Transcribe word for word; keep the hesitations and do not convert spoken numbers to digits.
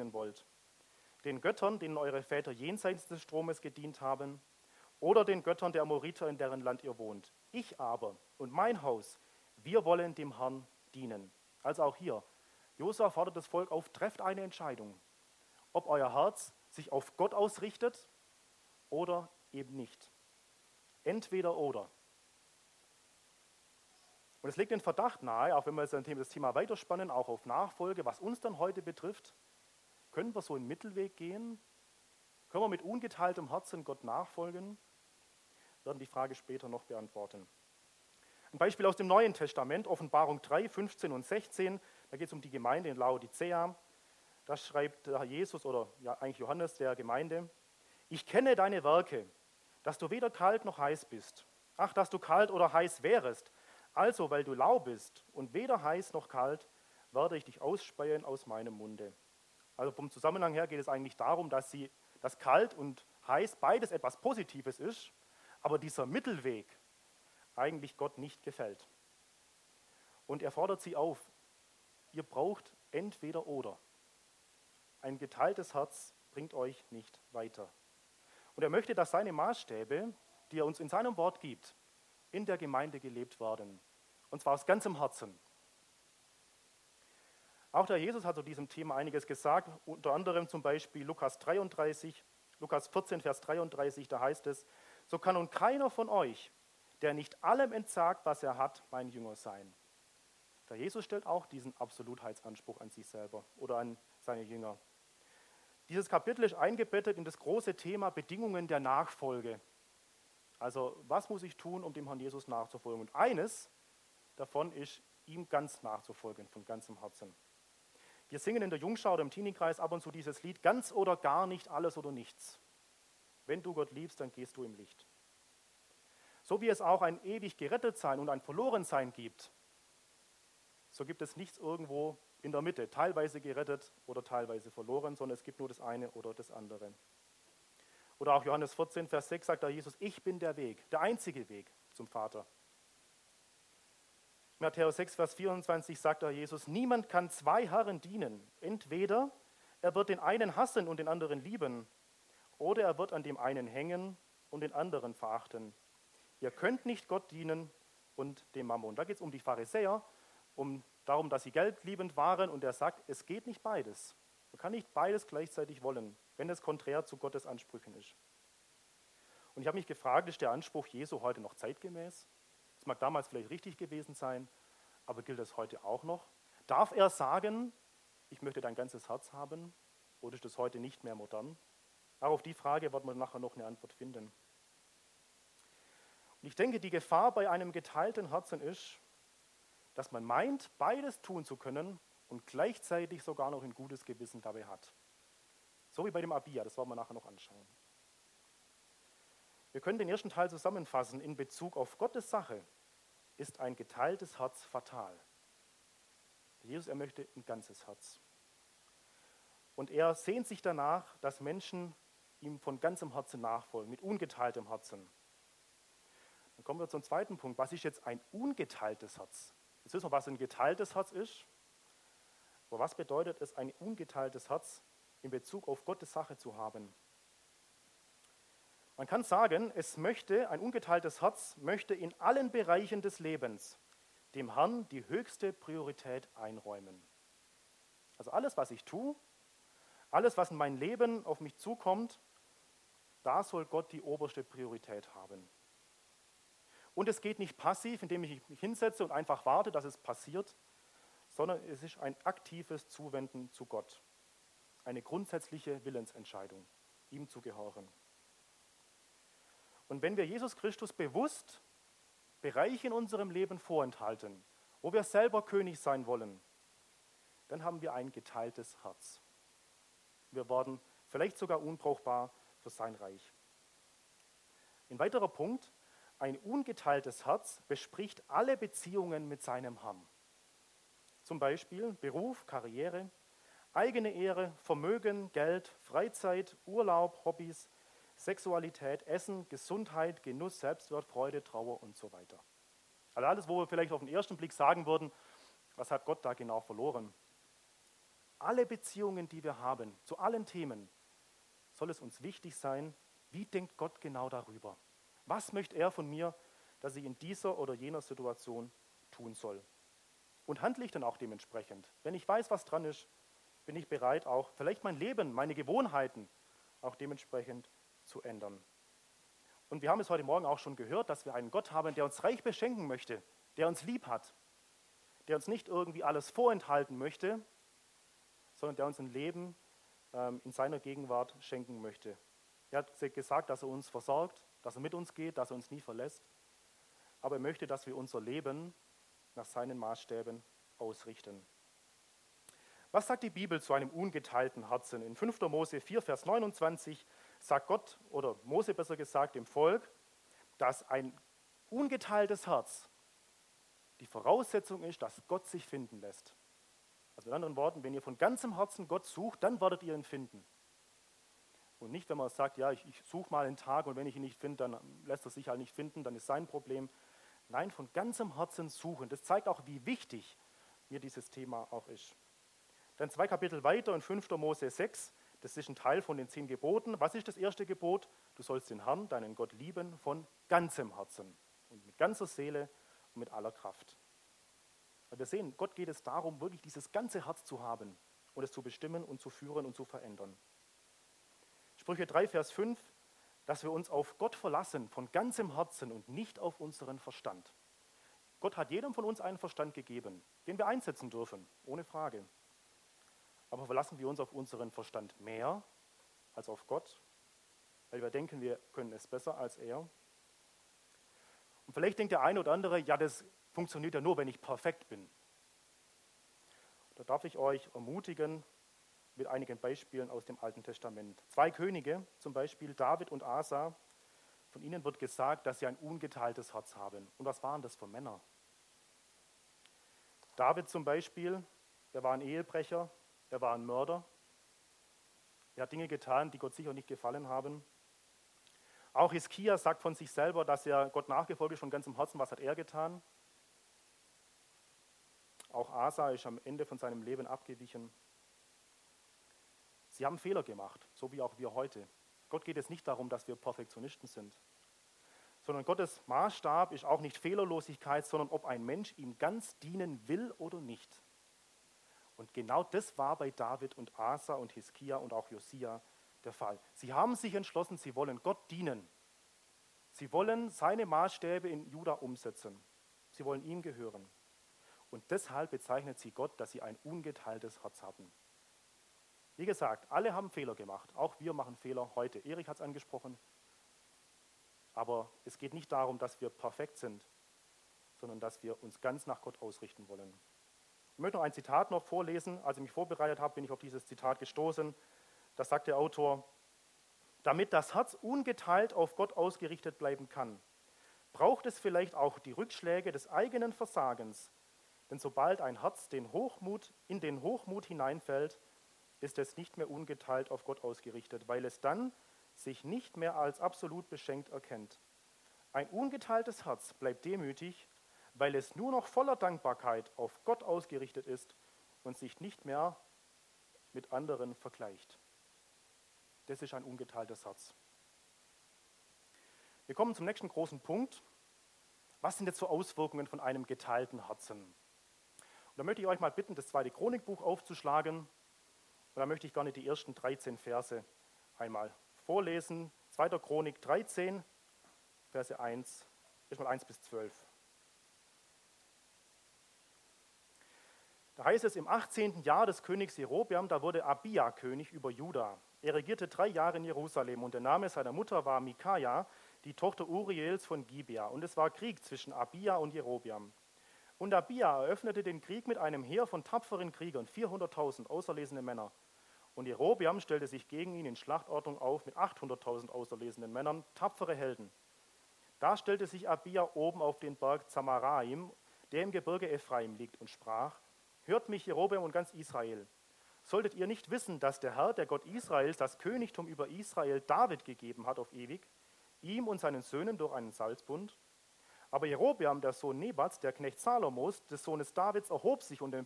dienen wollt. Den Göttern, denen eure Väter jenseits des Stromes gedient haben, oder den Göttern der Amoriter, in deren Land ihr wohnt. Ich aber und mein Haus, wir wollen dem Herrn dienen. Also auch hier, Josua fordert das Volk auf, trefft eine Entscheidung, ob euer Herz sich auf Gott ausrichtet oder eben nicht. Entweder oder. Und es legt den Verdacht nahe, auch wenn wir jetzt das Thema weiterspannen, auch auf Nachfolge, was uns dann heute betrifft, können wir so einen Mittelweg gehen? Können wir mit ungeteiltem Herzen Gott nachfolgen? Wir werden die Frage später noch beantworten. Ein Beispiel aus dem Neuen Testament, Offenbarung drei, fünfzehn und sechzehn, da geht es um die Gemeinde in Laodicea. Da schreibt der Jesus oder ja eigentlich Johannes der Gemeinde: Ich kenne deine Werke, dass du weder kalt noch heiß bist. Ach, dass du kalt oder heiß wärest. Also, weil du lau bist und weder heiß noch kalt, werde ich dich ausspeien aus meinem Munde. Also vom Zusammenhang her geht es eigentlich darum, dass, sie, dass kalt und heiß beides etwas Positives ist, aber dieser Mittelweg eigentlich Gott nicht gefällt. Und er fordert sie auf, ihr braucht entweder oder. Ein geteiltes Herz bringt euch nicht weiter. Und er möchte, dass seine Maßstäbe, die er uns in seinem Wort gibt, in der Gemeinde gelebt werden. Und zwar aus ganzem Herzen. Auch der Jesus hat zu diesem Thema einiges gesagt, unter anderem zum Beispiel Lukas dreiunddreißig, Lukas vierzehn, Vers dreiunddreißig, da heißt es: So kann nun keiner von euch, der nicht allem entsagt, was er hat, mein Jünger sein. Der Jesus stellt auch diesen Absolutheitsanspruch an sich selber oder an seine Jünger. Dieses Kapitel ist eingebettet in das große Thema Bedingungen der Nachfolge. Also, was muss ich tun, um dem Herrn Jesus nachzufolgen? Und eines davon ist, ihm ganz nachzufolgen, von ganzem Herzen. Wir singen in der Jungschau oder im Teenie-Kreis ab und zu dieses Lied: Ganz oder gar nicht, alles oder nichts. Wenn du Gott liebst, dann gehst du im Licht. So wie es auch ein ewig Gerettetsein und ein Verlorensein gibt, so gibt es nichts irgendwo in der Mitte, teilweise gerettet oder teilweise verloren, sondern es gibt nur das eine oder das andere. Oder auch Johannes vierzehn, Vers sechs sagt da Jesus: Ich bin der Weg, der einzige Weg zum Vater. Matthäus sechs, Vers vierundzwanzig sagt da Jesus: Niemand kann zwei Herren dienen. Entweder er wird den einen hassen und den anderen lieben, oder er wird an dem einen hängen und den anderen verachten. Ihr könnt nicht Gott dienen und dem Mammon. Da geht es um die Pharisäer, um darum, dass sie geldliebend waren, und er sagt, es geht nicht beides. Man kann nicht beides gleichzeitig wollen, wenn es konträr zu Gottes Ansprüchen ist. Und ich habe mich gefragt, ist der Anspruch Jesu heute noch zeitgemäß? Das mag damals vielleicht richtig gewesen sein, aber gilt das heute auch noch? Darf er sagen, ich möchte dein ganzes Herz haben, oder ist das heute nicht mehr modern? Auch auf die Frage wird man nachher noch eine Antwort finden. Und ich denke, die Gefahr bei einem geteilten Herzen ist, dass man meint, beides tun zu können und gleichzeitig sogar noch ein gutes Gewissen dabei hat. So wie bei dem Abia, das wollen wir nachher noch anschauen. Wir können den ersten Teil zusammenfassen. In Bezug auf Gottes Sache ist ein geteiltes Herz fatal. Jesus, er möchte ein ganzes Herz. Und er sehnt sich danach, dass Menschen ihm von ganzem Herzen nachfolgen, mit ungeteiltem Herzen. Dann kommen wir zum zweiten Punkt. Was ist jetzt ein ungeteiltes Herz? Jetzt wissen wir, was ein geteiltes Herz ist. Aber was bedeutet es, ein ungeteiltes Herz in Bezug auf Gottes Sache zu haben? Man kann sagen, es möchte, ein ungeteiltes Herz möchte in allen Bereichen des Lebens dem Herrn die höchste Priorität einräumen. Also alles, was ich tue, alles, was in mein Leben auf mich zukommt, da soll Gott die oberste Priorität haben. Und es geht nicht passiv, indem ich mich hinsetze und einfach warte, dass es passiert, sondern es ist ein aktives Zuwenden zu Gott. Eine grundsätzliche Willensentscheidung, ihm zu gehören. Und wenn wir Jesus Christus bewusst Bereiche in unserem Leben vorenthalten, wo wir selber König sein wollen, dann haben wir ein geteiltes Herz. Wir werden vielleicht sogar unbrauchbar für sein Reich. Ein weiterer Punkt: Ein ungeteiltes Herz bespricht alle Beziehungen mit seinem Herrn. Zum Beispiel Beruf, Karriere, eigene Ehre, Vermögen, Geld, Freizeit, Urlaub, Hobbys, Sexualität, Essen, Gesundheit, Genuss, Selbstwert, Freude, Trauer und so weiter. Also alles, wo wir vielleicht auf den ersten Blick sagen würden, was hat Gott da genau verloren? alle Beziehungen, die wir haben, zu allen Themen, soll es uns wichtig sein, wie denkt Gott genau darüber? Was möchte er von mir, dass ich in dieser oder jener Situation tun soll? Und handle ich dann auch dementsprechend? Wenn ich weiß, was dran ist, bin ich bereit, auch vielleicht mein Leben, meine Gewohnheiten auch dementsprechend zu ändern. Und wir haben es heute Morgen auch schon gehört, dass wir einen Gott haben, der uns reich beschenken möchte, der uns lieb hat, der uns nicht irgendwie alles vorenthalten möchte, sondern der uns ein Leben ähm, in seiner Gegenwart schenken möchte. Er hat gesagt, dass er uns versorgt, dass er mit uns geht, dass er uns nie verlässt. Aber er möchte, dass wir unser Leben nach seinen Maßstäben ausrichten. Was sagt die Bibel zu einem ungeteilten Herzen? In fünfter Mose vier, Vers neunundzwanzig sagt Gott, oder Mose besser gesagt, dem Volk, dass ein ungeteiltes Herz die Voraussetzung ist, dass Gott sich finden lässt. Also mit anderen Worten, wenn ihr von ganzem Herzen Gott sucht, dann werdet ihr ihn finden. Und nicht, wenn man sagt, ja, ich, ich suche mal einen Tag und wenn ich ihn nicht finde, dann lässt er sich halt nicht finden, dann ist sein Problem. Nein, von ganzem Herzen suchen. Das zeigt auch, wie wichtig mir dieses Thema auch ist. Dann zwei Kapitel weiter in fünfter Mose sechs, das ist ein Teil von den zehn Geboten. Was ist das erste Gebot? Du sollst den Herrn, deinen Gott, lieben von ganzem Herzen und mit ganzer Seele und mit aller Kraft. Weil wir sehen, Gott geht es darum, wirklich dieses ganze Herz zu haben und es zu bestimmen und zu führen und zu verändern. Sprüche drei, Vers fünf, dass wir uns auf Gott verlassen von ganzem Herzen und nicht auf unseren Verstand. Gott hat jedem von uns einen Verstand gegeben, den wir einsetzen dürfen, ohne Frage. Aber verlassen wir uns auf unseren Verstand mehr als auf Gott, weil wir denken, wir können es besser als er. Und vielleicht denkt der eine oder andere, ja, das funktioniert ja nur, wenn ich perfekt bin. Da darf ich euch ermutigen mit einigen Beispielen aus dem Alten Testament. Zwei Könige, zum Beispiel David und Asa, von ihnen wird gesagt, dass sie ein ungeteiltes Herz haben. Und was waren das für Männer? David zum Beispiel, er war ein Ehebrecher, er war ein Mörder. Er hat Dinge getan, die Gott sicher nicht gefallen haben. Auch Hiskia sagt von sich selber, dass er Gott nachgefolgt ist von ganzem Herzen. Was hat er getan? Auch Asa ist am Ende von seinem Leben abgewichen. Sie haben Fehler gemacht, so wie auch wir heute. Gott geht es nicht darum, dass wir Perfektionisten sind, sondern Gottes Maßstab ist auch nicht Fehlerlosigkeit, sondern ob ein Mensch ihm ganz dienen will oder nicht. Und genau das war bei David und Asa und Hiskia und auch Josia der Fall. Sie haben sich entschlossen, sie wollen Gott dienen. Sie wollen seine Maßstäbe in Juda umsetzen. Sie wollen ihm gehören. Und deshalb bezeichnet sie Gott, dass sie ein ungeteiltes Herz hatten. Wie gesagt, alle haben Fehler gemacht. Auch wir machen Fehler heute. Erich hat es angesprochen. Aber es geht nicht darum, dass wir perfekt sind, sondern dass wir uns ganz nach Gott ausrichten wollen. Ich möchte noch ein Zitat noch vorlesen. Als ich mich vorbereitet habe, bin ich auf dieses Zitat gestoßen. Da sagt der Autor, damit das Herz ungeteilt auf Gott ausgerichtet bleiben kann, braucht es vielleicht auch die Rückschläge des eigenen Versagens. Denn sobald ein Herz den Hochmut, in den Hochmut hineinfällt, ist es nicht mehr ungeteilt auf Gott ausgerichtet, weil es dann sich nicht mehr als absolut beschenkt erkennt. Ein ungeteiltes Herz bleibt demütig, weil es nur noch voller Dankbarkeit auf Gott ausgerichtet ist und sich nicht mehr mit anderen vergleicht. Das ist ein ungeteiltes Herz. Wir kommen zum nächsten großen Punkt. Was sind jetzt so Auswirkungen von einem geteilten Herzen? Und da möchte ich euch mal bitten, das zweite Chronikbuch aufzuschlagen. Und da möchte ich gerne die ersten dreizehn Verse einmal vorlesen. zweiter Chronik dreizehn, Verse eins, erstmal eins bis zwölf. Da heißt es, im achtzehnten Jahr des Königs Jerobeam, da wurde Abia König über Juda. Er regierte drei Jahre in Jerusalem und der Name seiner Mutter war Mikaja, die Tochter Uriels von Gibea. Und es war Krieg zwischen Abia und Jerobeam. Und Abia eröffnete den Krieg mit einem Heer von tapferen Kriegern, vierhunderttausend auserlesene Männer. Und Jerobeam stellte sich gegen ihn in Schlachtordnung auf mit achthunderttausend auserlesenen Männern, tapfere Helden. Da stellte sich Abia oben auf den Berg Zamaraim, der im Gebirge Ephraim liegt, und sprach, hört mich, Jerobeam und ganz Israel. Solltet ihr nicht wissen, dass der Herr, der Gott Israels, das Königtum über Israel David gegeben hat auf ewig, ihm und seinen Söhnen durch einen Salzbund? Aber Jerobeam, der Sohn Nebats, der Knecht Salomos, des Sohnes Davids, erhob sich und